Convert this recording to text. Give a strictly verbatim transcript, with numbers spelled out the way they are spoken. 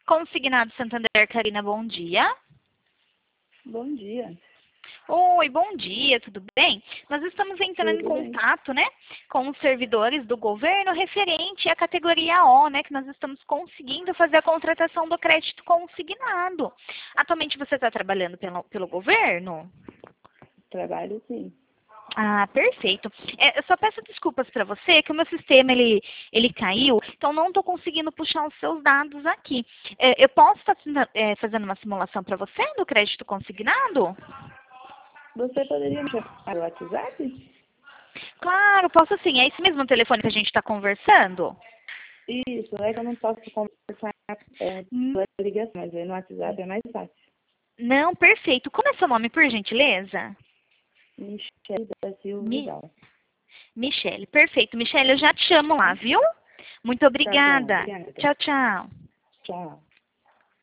Consignado Santander, Karina, bom dia. Bom dia. Oi, bom dia, tudo bem? Nós estamos entrando Tudo em bem. contato, né, com os servidores do governo referente à categoria O, né, que nós estamos conseguindo fazer a contratação do crédito consignado. Atualmente você está trabalhando pelo, pelo governo? Trabalho sim. Ah, perfeito. É, eu só peço desculpas para você, que o meu sistema ele, ele caiu, então não estou conseguindo puxar os seus dados aqui. É, eu posso estar é, fazendo uma simulação para você do crédito consignado? Você poderia me chamar no WhatsApp? Claro, posso sim. É esse mesmo telefone que a gente está conversando? Isso, é que eu não posso conversar é, Hum, pela ligação, mas aí no WhatsApp é mais fácil. Não, perfeito. Como é seu nome, por gentileza? Michele da Silva Mi Vidal. Michele, perfeito. Michele, eu já te chamo lá, viu? Muito Tá bom, obrigada. obrigada. Tchau, tchau. Tchau.